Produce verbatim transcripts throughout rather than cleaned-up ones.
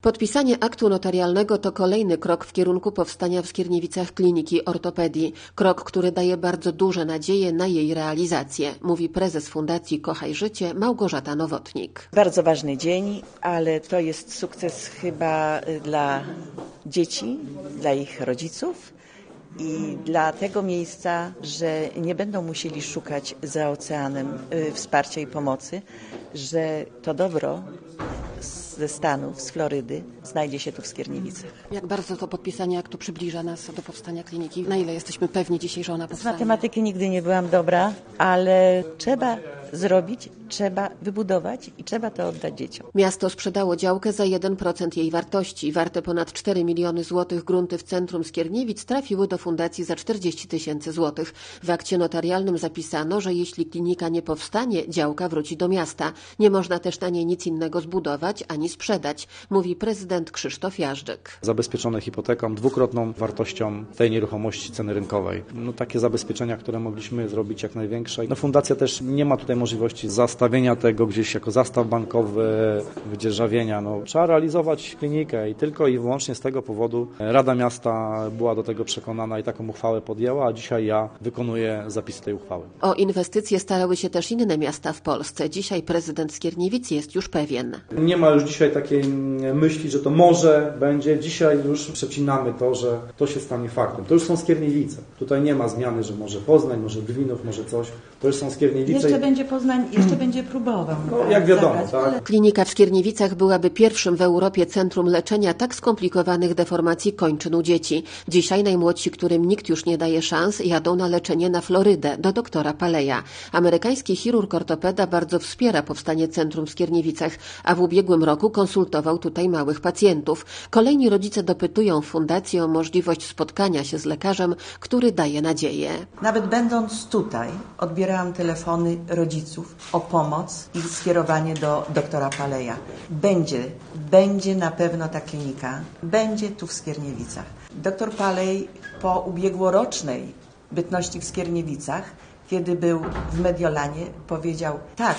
Podpisanie aktu notarialnego to kolejny krok w kierunku powstania w Skierniewicach kliniki ortopedii. Krok, który daje bardzo duże nadzieje na jej realizację, mówi prezes Fundacji Kochaj Życie Małgorzata Nowotnik. Bardzo ważny dzień, ale to jest sukces chyba dla dzieci, dla ich rodziców i dla tego miejsca, że nie będą musieli szukać za oceanem wsparcia i pomocy, że to dobro ze Stanów, z Florydy, znajdzie się tu w Skierniewicach. Jak bardzo to podpisanie aktu przybliża nas do powstania kliniki? Na ile jesteśmy pewni dzisiaj, że ona powstanie? Z matematyki nigdy nie byłam dobra, ale trzeba zrobić, trzeba wybudować i trzeba to oddać dzieciom. Miasto sprzedało działkę za jeden procent jej wartości. Warte ponad cztery miliony złotych grunty w centrum Skierniewic trafiły do fundacji za czterdzieści tysięcy złotych. W akcie notarialnym zapisano, że jeśli klinika nie powstanie, działka wróci do miasta. Nie można też na niej nic innego zbudować ani sprzedać, mówi prezydent Krzysztof Jażdżyk. Zabezpieczone hipoteką, dwukrotną wartością tej nieruchomości ceny rynkowej. No, takie zabezpieczenia, które mogliśmy zrobić jak największe. No, fundacja też nie ma tutaj możliwości zastawienia tego gdzieś jako zastaw bankowy, wydzierżawienia. No, trzeba realizować klinikę i tylko i wyłącznie z tego powodu Rada Miasta była do tego przekonana i taką uchwałę podjęła, a dzisiaj ja wykonuję zapisy tej uchwały. O inwestycje starały się też inne miasta w Polsce. Dzisiaj prezydent Skierniewic jest już pewien. Nie ma już dzisiaj takiej myśli, że to może będzie. Dzisiaj już przecinamy to, że to się stanie faktem. To już są Skierniewice. Tutaj nie ma zmiany, że może Poznań, może Glinów, może coś. To już są Skierniewice. Jeszcze będzie Poznań, jeszcze będzie próbował. No, tak, jak wiadomo, tak. Klinika w Skierniewicach byłaby pierwszym w Europie centrum leczenia tak skomplikowanych deformacji kończyn u dzieci. Dzisiaj najmłodsi, którym nikt już nie daje szans, jadą na leczenie na Florydę, do doktora Paleja. Amerykański chirurg ortopeda bardzo wspiera powstanie centrum w Skierniewicach, a w ubiegłym roku konsultował tutaj małych pacjentów. Kolejni rodzice dopytują fundacji o możliwość spotkania się z lekarzem, który daje nadzieję. Nawet będąc tutaj, odbierałam telefony rodziców o pomoc i skierowanie do doktora Paleja. Będzie, będzie na pewno ta klinika. Będzie tu w Skierniewicach. Doktor Palej po ubiegłorocznej bytności w Skierniewicach, kiedy był w Mediolanie, powiedział: tak,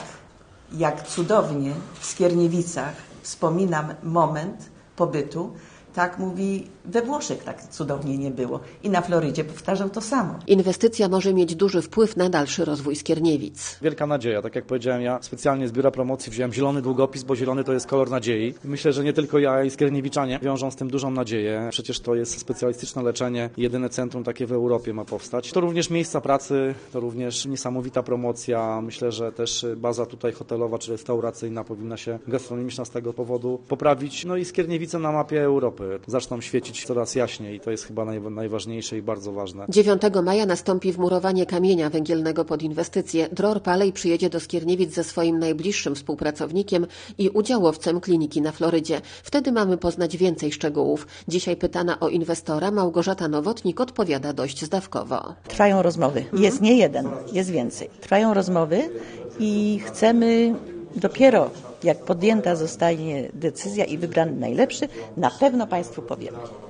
jak cudownie w Skierniewicach wspominam moment pobytu, tak mówi, we Włoszech tak cudownie nie było. I na Florydzie powtarzał to samo. Inwestycja może mieć duży wpływ na dalszy rozwój Skierniewic. Wielka nadzieja. Tak jak powiedziałem, ja specjalnie z biura promocji wziąłem zielony długopis, bo zielony to jest kolor nadziei. Myślę, że nie tylko ja i skierniewiczanie wiążą z tym dużą nadzieję. Przecież to jest specjalistyczne leczenie. Jedyne centrum takie w Europie ma powstać. To również miejsca pracy, to również niesamowita promocja. Myślę, że też baza tutaj hotelowa czy restauracyjna powinna się gastronomiczna z tego powodu poprawić. No i Skierniewice na mapie Europy zaczną świecić coraz jaśniej i to jest chyba naj, najważniejsze i bardzo ważne. dziewiątego maja nastąpi wmurowanie kamienia węgielnego pod inwestycję. Dror Palej przyjedzie do Skierniewic ze swoim najbliższym współpracownikiem i udziałowcem kliniki na Florydzie. Wtedy mamy poznać więcej szczegółów. Dzisiaj pytana o inwestora Małgorzata Nowotnik odpowiada dość zdawkowo. Trwają rozmowy. Jest nie jeden, jest więcej. Trwają rozmowy i chcemy dopiero, jak podjęta zostanie decyzja i wybrany najlepszy, na pewno Państwu powiemy.